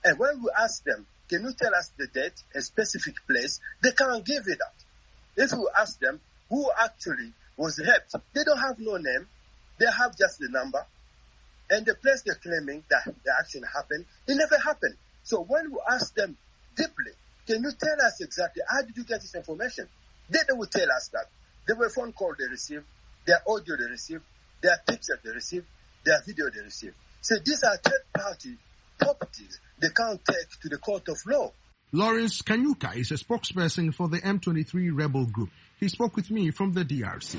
And when we ask them, can you tell us the date, a specific place, they can't give it out. If we ask them who actually was raped, they don't have no name. They have just the number. And the place they're claiming that the action happened, it never happened. So when we ask them deeply, can you tell us exactly how did you get this information? They will tell us that. There were phone calls they received, their audio they received, their pictures they received, their video they received. So these are third-party properties they can't take to the court of law. Lawrence Kanyuka is a spokesperson for the M23 rebel group. He spoke with me from the DRC.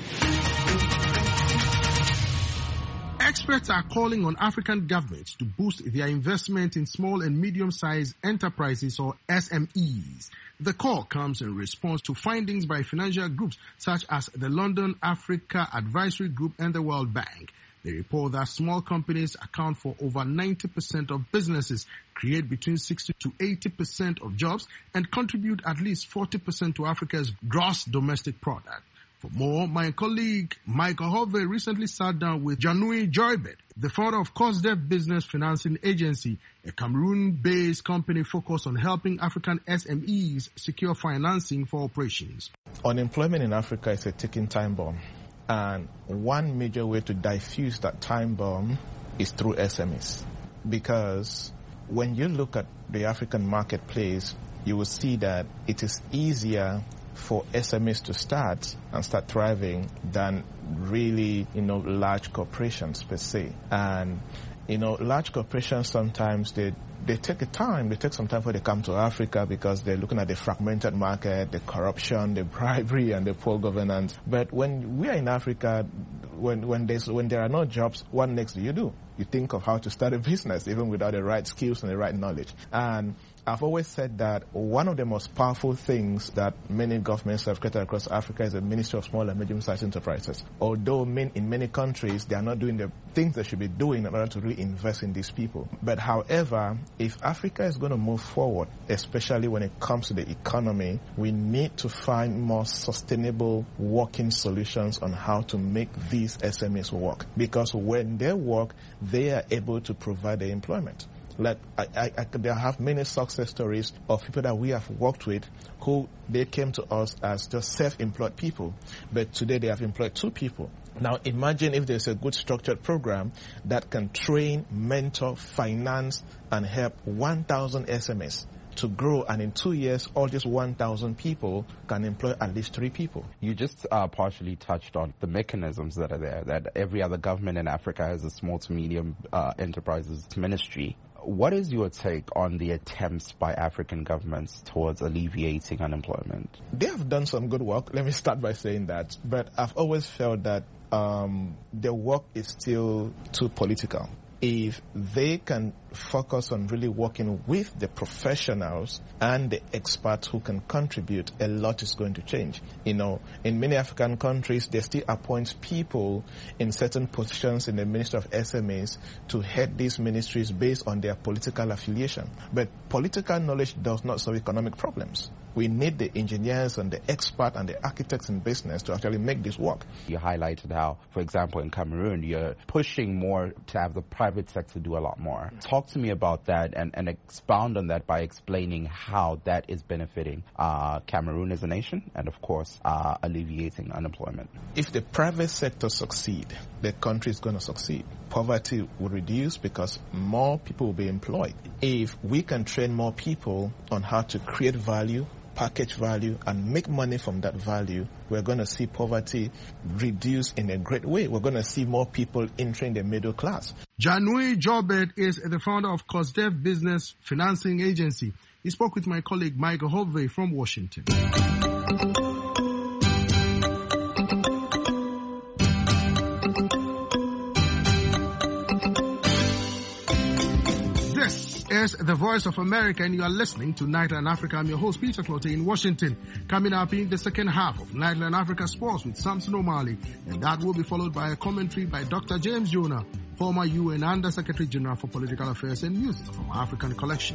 Experts are calling on African governments to boost their investment in small and medium-sized enterprises or SMEs. The call comes in response to findings by financial groups such as the London Africa Advisory Group and the World Bank. They report that small companies account for over 90% of businesses, create between 60 to 80% of jobs, and contribute at least 40% to Africa's gross domestic product. For more, my colleague Michael Hovey recently sat down with Janui Joybet, the founder of COSDEV Business Financing Agency, a Cameroon-based company focused on helping African SMEs secure financing for operations. Unemployment in Africa is a ticking time bomb. And one major way to diffuse that time bomb is through SMEs. Because when you look at the African marketplace, you will see that it is easier for SMEs to start thriving than really, large corporations per se. And, large corporations sometimes they take some time before they come to Africa because they're looking at the fragmented market, the corruption, the bribery, and the poor governance. But when we are in Africa, when there are no jobs, what next do? You think of how to start a business, even without the right skills and the right knowledge. And I've always said that one of the most powerful things that many governments have created across Africa is the Ministry of Small and Medium-Sized Enterprises. Although in many countries, they are not doing the things they should be doing in order to really invest in these people. But however, if Africa is going to move forward, especially when it comes to the economy, we need to find more sustainable working solutions on how to make these SMEs work. Because when they work, they are able to provide the employment. Like I have many success stories of people that we have worked with who they came to us as just self-employed people, but today they have employed 2 people. Now imagine if there's a good structured program that can train, mentor, finance, and help 1,000 SMEs to grow, and in 2 years, all just 1,000 people can employ at least 3 people. You just partially touched on the mechanisms that are there, that every other government in Africa has a small to medium enterprises ministry. What is your take on the attempts by African governments towards alleviating unemployment? They have done some good work. Let me start by saying that. But I've always felt that their work is still too political. If they can focus on really working with the professionals and the experts who can contribute, a lot is going to change. In many African countries, they still appoint people in certain positions in the Ministry of SMEs to head these ministries based on their political affiliation. But political knowledge does not solve economic problems. We need the engineers and the experts and the architects in business to actually make this work. You highlighted how, for example, in Cameroon, you're pushing more to have the private sector do a lot more. Talk to me about that and expound on that by explaining how that is benefiting Cameroon as a nation and, of course, alleviating unemployment. If the private sector succeed, the country is going to succeed. Poverty will reduce because more people will be employed. If we can train more people on how to create value, package value, and make money from that value, we're going to see poverty reduce in a great way. We're going to see more people entering the middle class. Janui Joybet is the founder of COSDEV Business Financing Agency. He spoke with my colleague Michael Hovey from Washington. Is the Voice of America, and you are listening to Nightline Africa. I'm your host, Peter Clottey, in Washington. Coming up in the second half of Nightline Africa Sports with Samson O'Malley, and that will be followed by a commentary by Dr. James Jonah, former UN Under Secretary General for Political Affairs and Music from African Collection.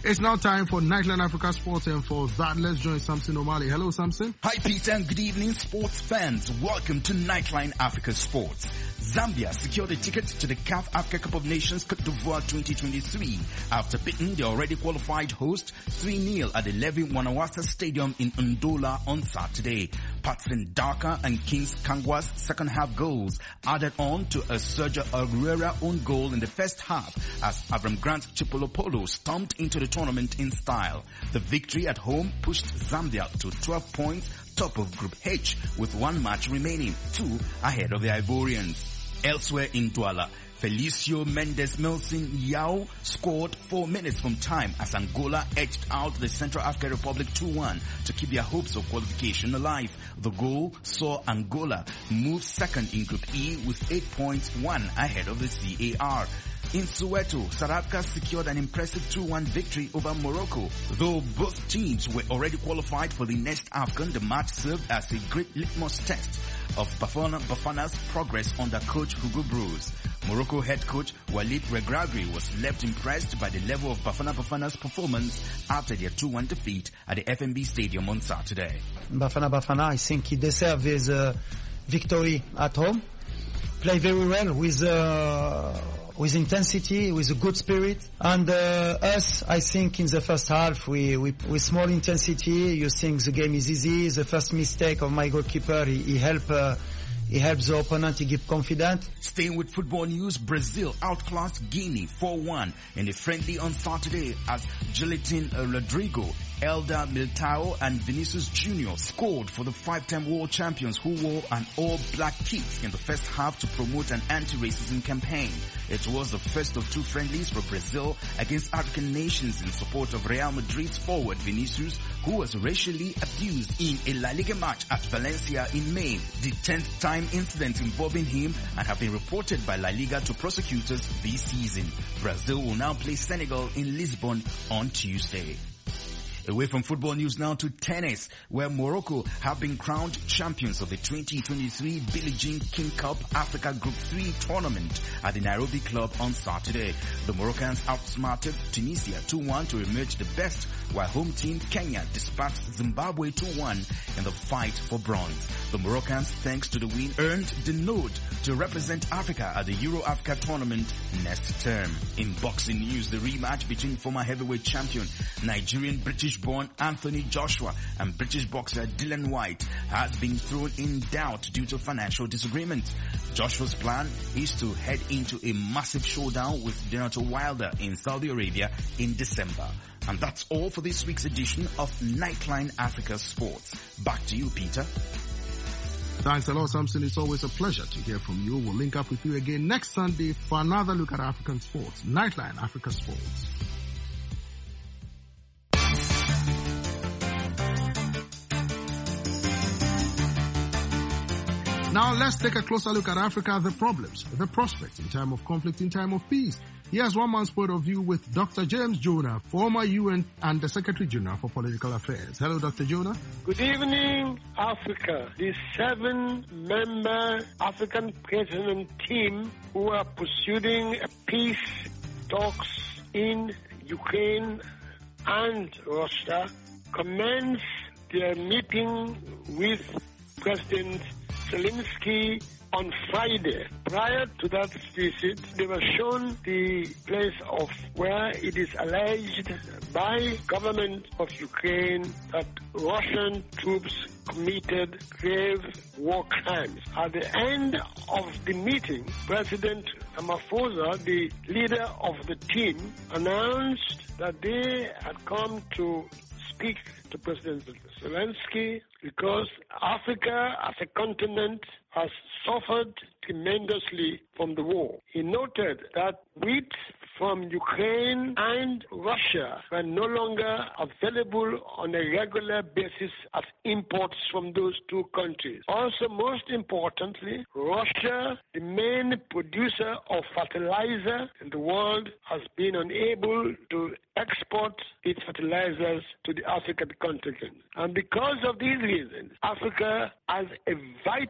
It's now time for Nightline Africa Sports, and for that, let's join Samson O'Malley. Hello, Samson. Hi, Peter, and good evening, sports fans. Welcome to Nightline Africa Sports. Zambia secured a ticket to the CAF Africa Cup of Nations Côte d'Ivoire 2023 after beating the already qualified host 3-0 at the Levi Wanawasa Stadium in Ndola on Saturday. Patson Daka and Kings Kangwa's second half goals added on to a Sergio Aguero own goal in the first half as Avram Grant Chipolopolo stomped into the tournament in style. The victory at home pushed Zambia to 12 points, top of Group H, with one match remaining, 2 ahead of the Ivorians. Elsewhere in Douala, Felicio Mendes-Milson Yao scored 4 minutes from time as Angola edged out the Central African Republic 2-1 to keep their hopes of qualification alive. The goal saw Angola move second in Group E with 8 points, 1 ahead of the CAR. In Soweto, South Africa secured an impressive 2-1 victory over Morocco. Though both teams were already qualified for the next AFCON, the match served as a great litmus test of Bafana's progress under coach Hugo Broos. Morocco head coach Walid Regragui was left impressed by the level of Bafana's performance after their 2-1 defeat at the FNB Stadium on Saturday. Bafana, I think he deserves his victory at home. Play very well with intensity, with a good spirit. And us, I think in the first half, with small intensity, you think the game is easy. The first mistake of my goalkeeper, he helped the opponent, he give confidence. Staying with football news, Brazil outclassed Guinea 4-1 in a friendly on Saturday as Gelatin Rodrigo, Elder Militao and Vinicius Jr. scored for the 5-time world champions who wore an all-black kit in the first half to promote an anti-racism campaign. It was the first of 2 friendlies for Brazil against African nations in support of Real Madrid's forward Vinicius, who was racially abused in a La Liga match at Valencia in May, the 10th time incident involving him, and have been reported by La Liga to prosecutors this season. Brazil will now play Senegal in Lisbon on Tuesday. Away from football news now to tennis, where Morocco have been crowned champions of the 2023 Billie Jean King Cup Africa Group 3 tournament at the Nairobi Club on Saturday. The Moroccans outsmarted Tunisia 2-1 to emerge the best, while home team Kenya dispatched Zimbabwe 2-1 in the fight for bronze. The Moroccans, thanks to the win, earned the nod to represent Africa at the Euro Africa tournament next term. In boxing news, the rematch between former heavyweight champion Nigerian British-born Anthony Joshua and British boxer Dylan White has been thrown in doubt due to financial disagreement. Joshua's plan is to head into a massive showdown with Deontay Wilder in Saudi Arabia in December. And that's all for this week's edition of Nightline Africa Sports. Back to you, Peter. Thanks a lot, Samson. It's always a pleasure to hear from you. We'll link up with you again next Sunday for another look at African sports. Nightline Africa Sports. Now let's take a closer look at Africa, the problems, the prospects in time of conflict, in time of peace. Here's one man's point of view with Dr. James Jonah, former UN and the Secretary General for Political Affairs. Hello, Dr. Jonah. Good evening, Africa. The 7-member African President team who are pursuing peace talks in Ukraine and Russia commenced their meeting with President Zelensky on Friday. Prior to that visit, they were shown the place of where it is alleged by government of Ukraine that Russian troops committed grave war crimes. At the end of the meeting, President Ramaphosa, the leader of the team, announced that they had come to speak to President Zelensky because Africa as a continent has suffered tremendously from the war. He noted that wheat from Ukraine and Russia were no longer available on a regular basis as imports from those two countries. Also, most importantly, Russia, the main producer of fertilizer in the world, has been unable to export its fertilizers to the African continent. And because of these reasons, Africa has a vital interest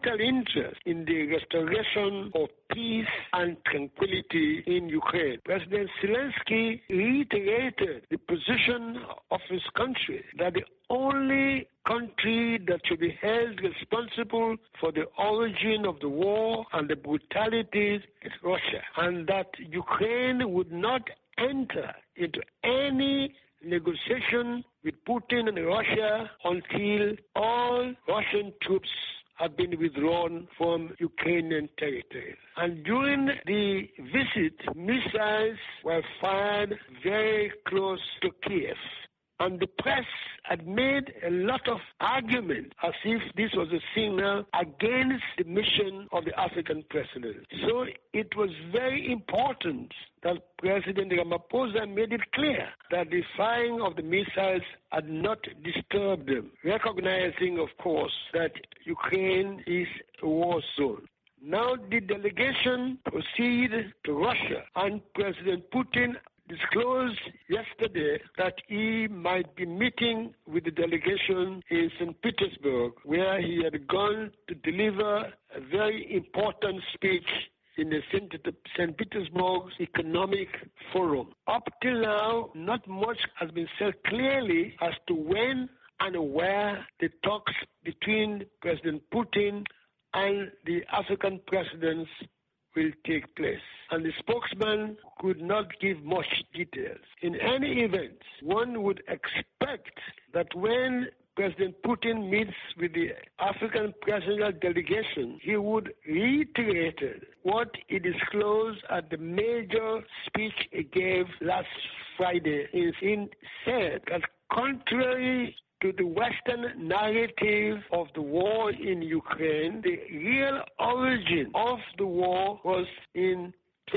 interest in the restoration of peace and tranquility in Ukraine. President Zelensky reiterated the position of his country that the only country that should be held responsible for the origin of the war and the brutalities is Russia, and that Ukraine would not enter into any negotiation with Putin and Russia until all Russian troops have been withdrawn from Ukrainian territory. And during the visit, missiles were fired very close to Kiev. And the press had made a lot of argument as if this was a signal against the mission of the African president. So it was very important that President Ramaphosa made it clear that the firing of the missiles had not disturbed them, recognizing, of course, that Ukraine is a war zone. Now the delegation proceeded to Russia, and President Putin disclosed yesterday that he might be meeting with the delegation in St. Petersburg, where he had gone to deliver a very important speech in the St. Petersburg Economic Forum. Up till now, not much has been said clearly as to when and where the talks between President Putin and the African presidents will take place. And the spokesman could not give much details. In any event, one would expect that when President Putin meets with the African presidential delegation, he would reiterate what he disclosed at the major speech he gave last Friday. He said that contrary to the Western narrative of the war in Ukraine, the real origin of the war was in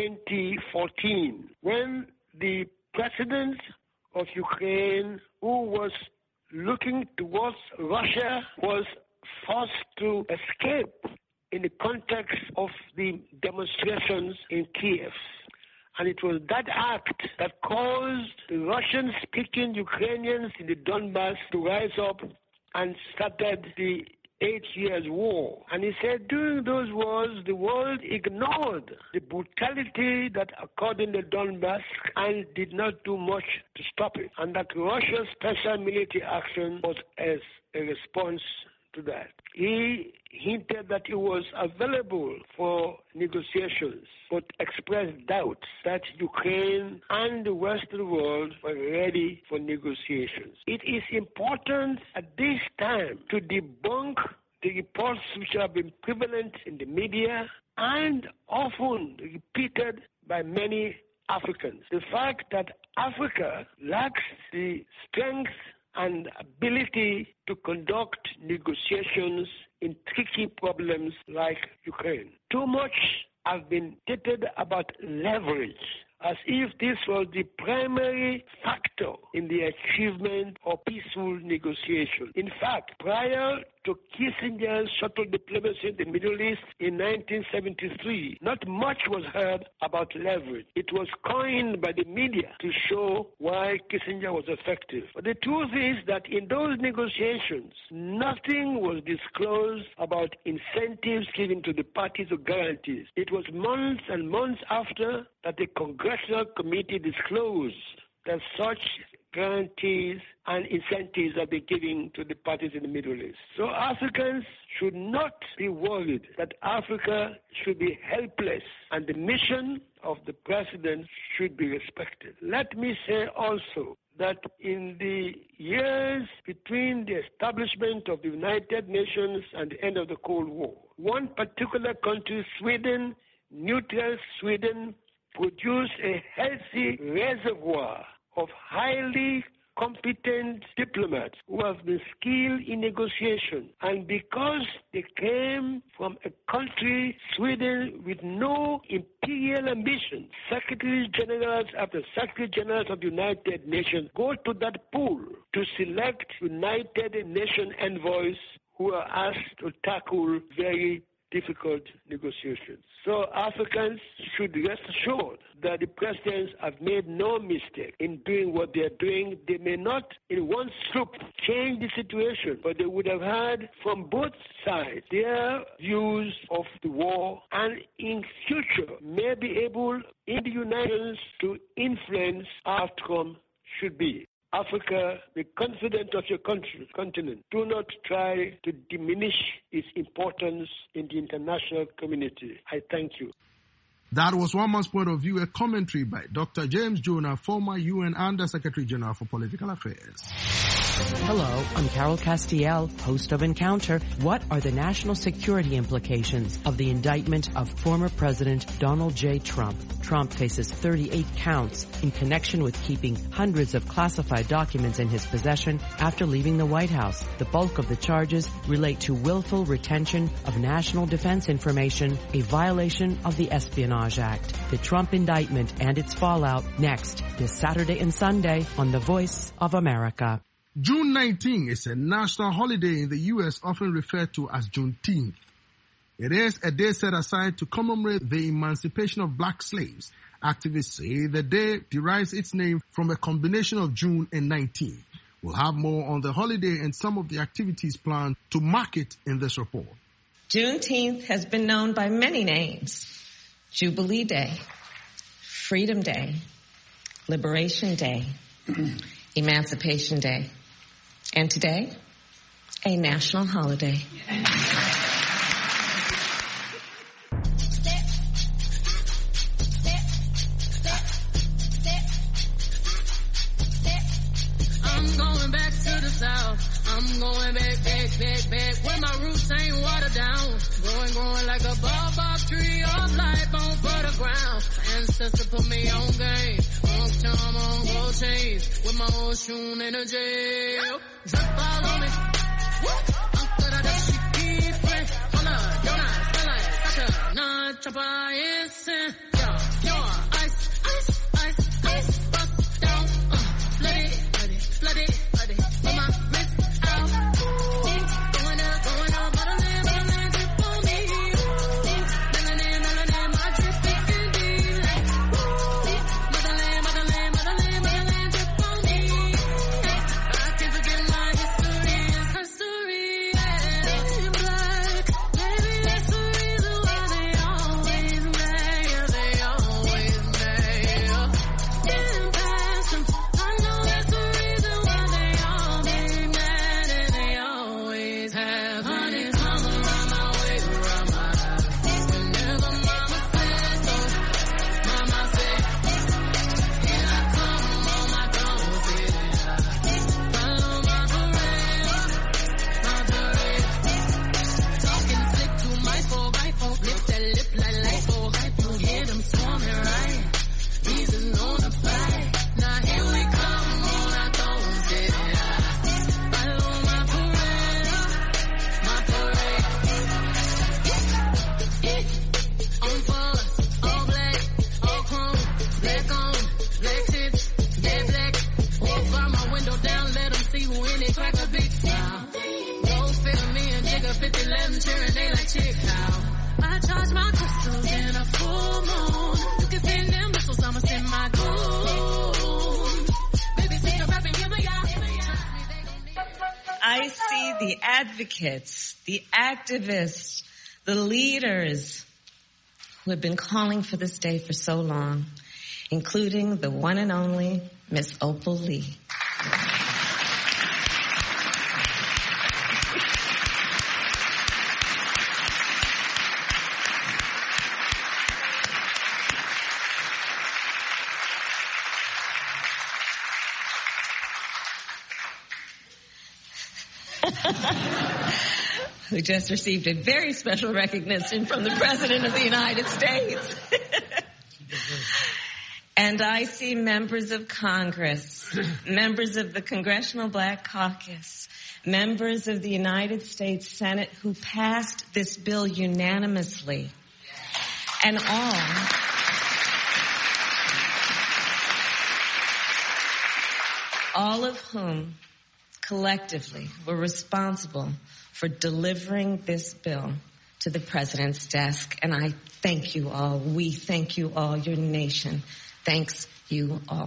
2014, when the president of Ukraine, who was looking towards Russia, was forced to escape in the context of the demonstrations in Kiev. And it was that act that caused the Russian-speaking Ukrainians in the Donbass to rise up and started the 8 years war. And he said during those wars, the world ignored the brutality that occurred in the Donbass and did not do much to stop it. And that Russia's special military action was as a response to that. He hinted that he was available for negotiations, but expressed doubts that Ukraine and the Western world were ready for negotiations. It is important at this time to debunk the reports which have been prevalent in the media and often repeated by many Africans. The fact that Africa lacks the strength and ability to conduct negotiations in tricky problems like Ukraine. Too much has been stated about leverage, as if this was the primary factor in the achievement of peaceful negotiation. In fact, prior to Kissinger's shuttle diplomacy in the Middle East in 1973, not much was heard about leverage. It was coined by the media to show why Kissinger was effective. But the truth is that in those negotiations, nothing was disclosed about incentives given to the parties or guarantees. It was months and months after that the Congressional Committee disclosed that such guarantees and incentives are being given to the parties in the Middle East. So Africans should not be worried that Africa should be helpless, and the mission of the president should be respected. Let me say also that in the years between the establishment of the United Nations and the end of the Cold War, one particular country, Sweden, neutral Sweden, produced a healthy reservoir of highly competent diplomats who have been skilled in negotiation. And because they came from a country, Sweden, with no imperial ambition, secretary generals after secretary generals of the United Nations go to that pool to select United Nations envoys who are asked to tackle very difficult negotiations. So Africans should rest assured that the presidents have made no mistake in doing what they are doing. They may not in one swoop change the situation, but they would have had from both sides their views of the war, and in future may be able in the United Nations to influence outcome should be. Africa, be confident of your continent. Do not try to diminish its importance in the international community. I thank you. That was one man's point of view, a commentary by Dr. James Jonah, former UN Under Secretary General for Political Affairs. Hello, I'm Carol Castiel, host of Encounter. What are the national security implications of the indictment of former President Donald J. Trump? Trump faces 38 counts in connection with keeping hundreds of classified documents in his possession after leaving the White House. The bulk of the charges relate to willful retention of national defense information, a violation of the Espionage Act. The Trump indictment and its fallout next this Saturday and Sunday on The Voice of America. June 19 is a national holiday in the U.S. often referred to as Juneteenth. It is a day set aside to commemorate the emancipation of black slaves. Activists say the day derives its name from a combination of June and 19. We'll have more on the holiday and some of the activities planned to mark it in this report. Juneteenth has been known by many names. Jubilee Day, Freedom Day, Liberation Day, Emancipation Day, and today, a national holiday. I'm going back to the South. I'm going back, where my roots ain't watered down. Growing like a baobab tree of life on fertile ground. Ancestors put me on game. On charm, on gold chains. With my old shoe in a jail. Drip all on me. Uncle da da shiki friend. Hola, Dona, Stella, Sasha, Nah, Chopper, Instant. Yo, ice, bust down. Flood it. Put my wrist out. Going up, motherland, drip on me. Melanin, my drip is indeed like. Motherland, drip on me. I can't forget my history, yeah. Black, maybe that's the reason why they always mad. Getting past them, I know that's the reason why they always mad, and they always have. Honey, come around my way, around my house. Whenever mama said so, mama said, here I come on my toes, yeah. Follow my parade. Talking slick to my rifle, flip that lip like lipo. Hear them swarming right. These is known to fight. Now here we come on our toes, yeah. Follow my parade. On force, all black, all chrome, black on, black tips, dead black. Walk by my window down, let them see who in it, crack a big smile. Gold figure, me and Jigga 50, let them cheering, they like chick how. I charge my crystals in a full moon. You can send them missiles, I'ma send my goon. Baby, sing a rap and give me y'all. I see the advocates, the activists, the leaders who have been calling for this day for so long, including the one and only Miss Opal Lee. Who just received a very special recognition from the President of the United States. And I see members of Congress, members of the Congressional Black Caucus, members of the United States Senate who passed this bill unanimously. And all of whom collectively were responsible for delivering this bill to the president's desk. And I thank you all. We thank you all. Your nation thanks you all.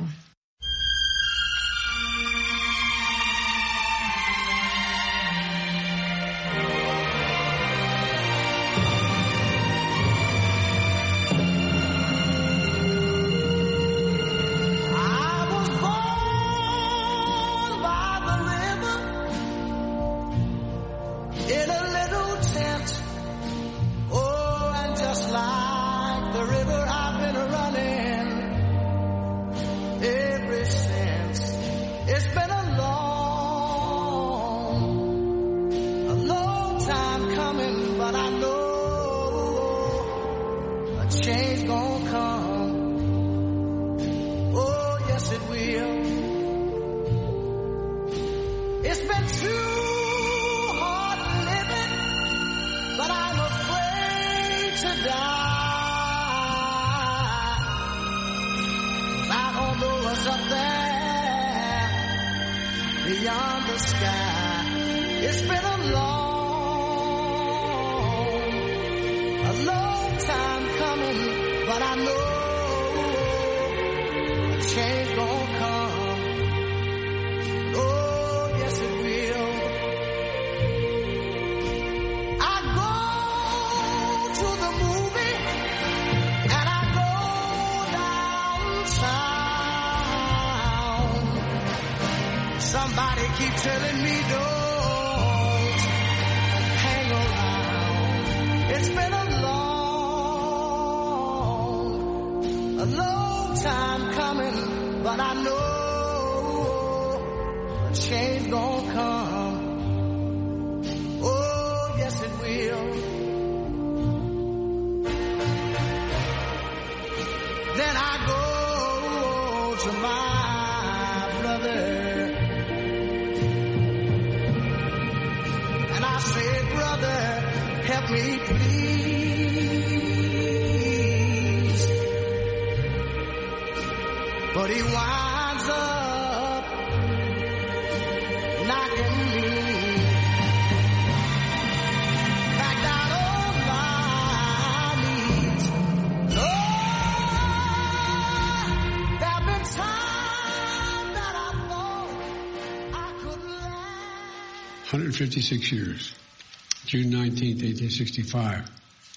Years. June 19th, 1865.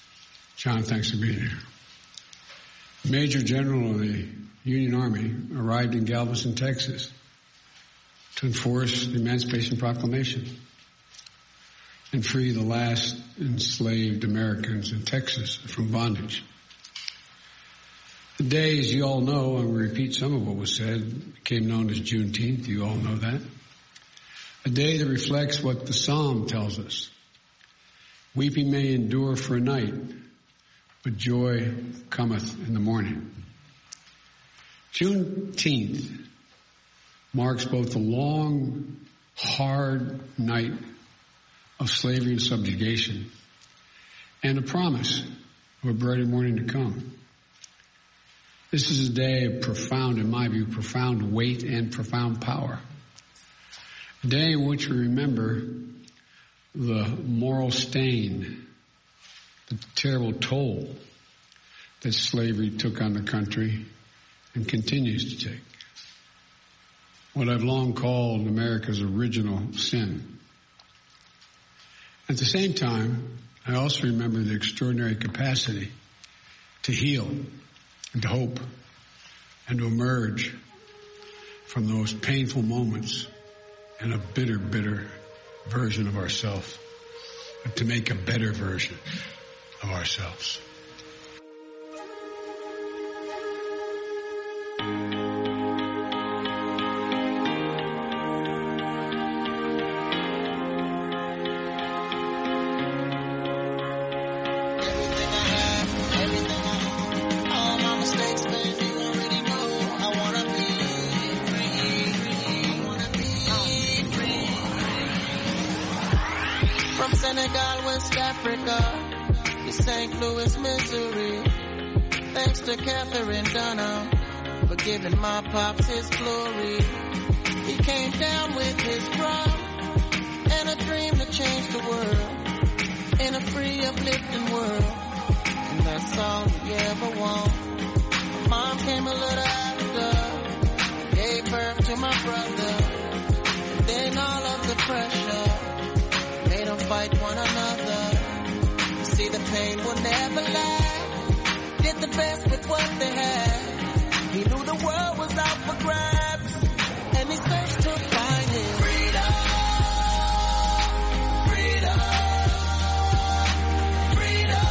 John, thanks for being here. Major General of the Union Army arrived in Galveston, Texas to enforce the Emancipation Proclamation and free the last enslaved Americans in Texas from bondage. The day, as you all know, and we repeat some of what was said, became known as Juneteenth. You all know that. A day that reflects what the Psalm tells us. Weeping may endure for a night, but joy cometh in the morning. Juneteenth marks both the long, hard night of slavery and subjugation and a promise of a brighter morning to come. This is a day of profound, in my view, profound weight and profound power. A day in which we remember the moral stain, the terrible toll that slavery took on the country and continues to take. What I've long called America's original sin. At the same time, I also remember the extraordinary capacity to heal and to hope and to emerge from those painful moments and a bitter, bitter version of ourselves, but to make a better version of ourselves. Giving my pops his glory. He came down with his pride and a dream to change the world in a free the uplifting world. And that's all you ever want. Mom came a little after, gave birth to my brother. And then all of the pressure made them fight one another. See, the pain will never last. Did the best with what they had. He knew the world was out for grabs, and he searched to find his freedom. Freedom. Freedom.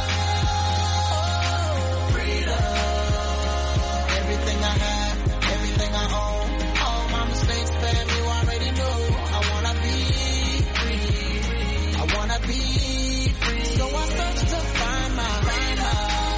Freedom. Everything I have, everything I own, all my mistakes, fam, you already know. I wanna be free. I wanna be free. So I search to find my freedom.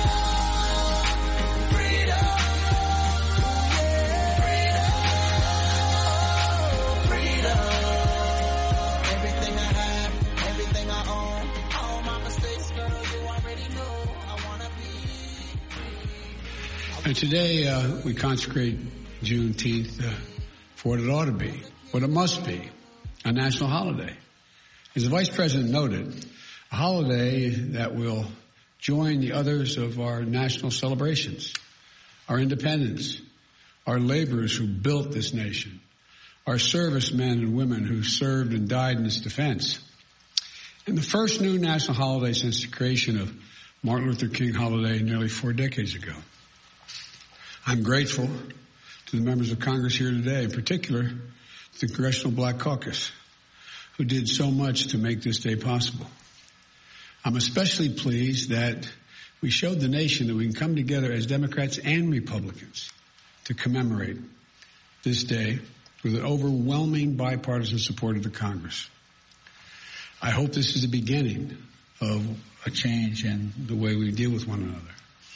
And today we consecrate Juneteenth for what it ought to be, what it must be, a national holiday. As the Vice President noted, a holiday that will join the others of our national celebrations, our independence, our laborers who built this nation, our servicemen and women who served and died in its defense, and the first new national holiday since the creation of Martin Luther King holiday nearly 4 decades ago. I'm grateful to the members of Congress here today, in particular to the Congressional Black Caucus, who did so much to make this day possible. I'm especially pleased that we showed the nation that we can come together as Democrats and Republicans to commemorate this day with an overwhelming bipartisan support of the Congress. I hope this is the beginning of a change in the way we deal with one another.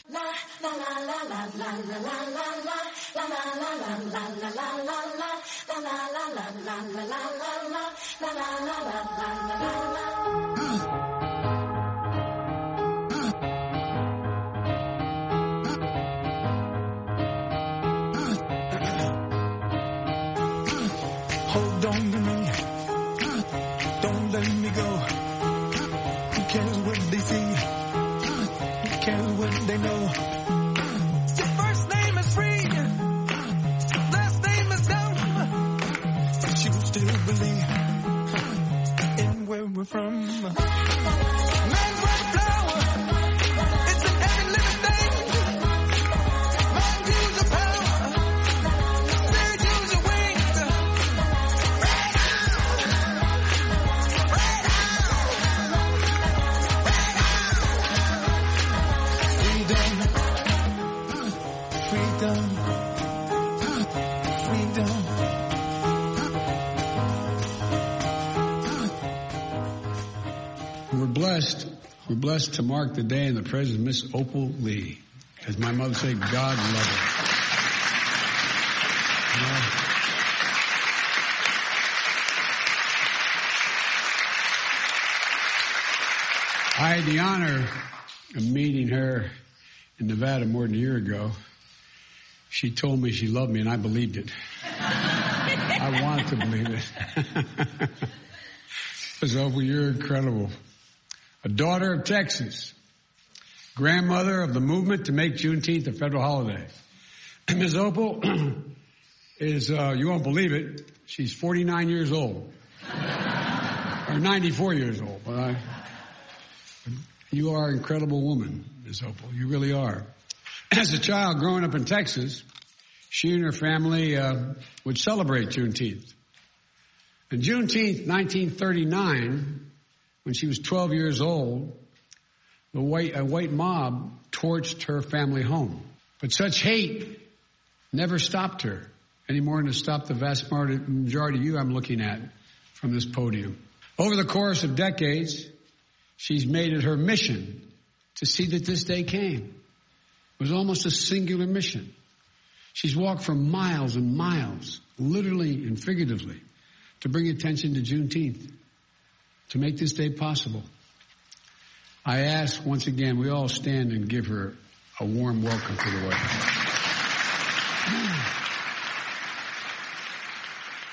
Hold on to me, don't let me go. Who cares what they see? Who cares what they know? Your first name is free, last name is dumb. But you still believe in where we're from. Man's white flower, it's an every living thing. Mind use your power, spirit use your wings. We're blessed to mark the day in the presence of Miss Opal Lee. As my mother said, God love her. I had the honor of meeting her in Nevada more than a year ago. She told me she loved me, and I believed it. I wanted to believe it. Miss Opal, you're incredible. A daughter of Texas, grandmother of the movement to make Juneteenth a federal holiday. Ms. Opal is, you won't believe it, she's 49 years old. Or 94 years old. You are an incredible woman, Ms. Opal. You really are. As a child growing up in Texas, she and her family would celebrate Juneteenth. And Juneteenth, 1939, when she was 12 years old, a white mob torched her family home. But such hate never stopped her, any more than it stopped the vast majority of you I'm looking at from this podium. Over the course of decades, she's made it her mission to see that this day came. It was almost a singular mission. She's walked for miles and miles, literally and figuratively, to bring attention to Juneteenth, to make this day possible. I ask once again, we all stand and give her a warm welcome to the White House.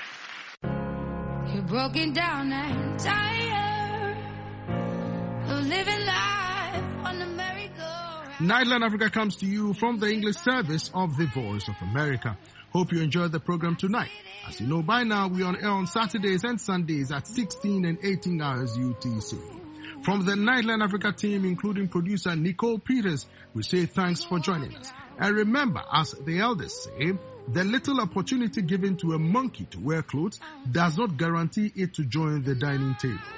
You're broken down and tired of living life on the merry-go-round. Nightline Africa comes to you from the English service of the Voice of America. Hope you enjoyed the program tonight. As you know by now, we are on air on Saturdays and Sundays at 16 and 18 hours UTC. From the Nightline Africa team, including producer Nicole Peters, we say thanks for joining us. And remember, as the elders say, the little opportunity given to a monkey to wear clothes does not guarantee it to join the dining table.